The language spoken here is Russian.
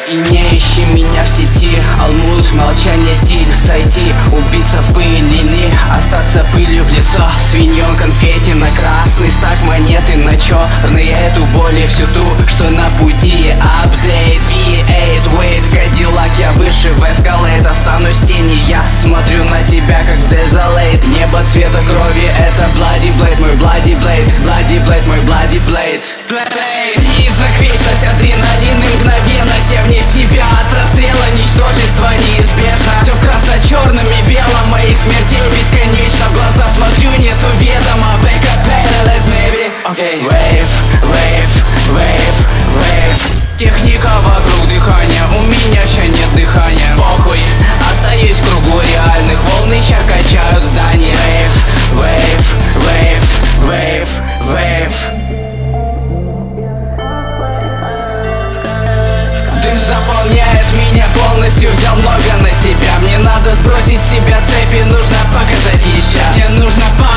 И не ищи меня в сети, алмут, молчание, стиль, сойти. Убиться в пылили, остаться пылью в лицо. Свиньон, конфетти на красный стак монеты. На черный эту боль и всю ту, что на пути. Апдейт, V8, wait, Кадиллак, я выше в эскалейт. Останусь в тени, я смотрю на тебя как в Desolate. Небо цвета крови, это Bloody Blade, мой Bloody Blade. Bloody Blade, мой Bloody Blade. Призрак, вечность, адреналин и мгновенность. Я вне себя от расстрела, ничтожество неизбежно. Все в красно-черном и белом, мои смертей бесконечно. В глаза смотрю, нету ведома. Wake up, paralyze, maybe. Okay. Wave, wave, wave, wave. Техника вокруг дыхания, у меня ща нет дыхания. Похуй, остаюсь в кругу реальных. Волны ща качают здание. Wave, wave, wave, wave, wave. Дым заполняет меня полностью, взял много на себя. Мне надо сбросить с себя цепи, нужно показать еще. Мне нужно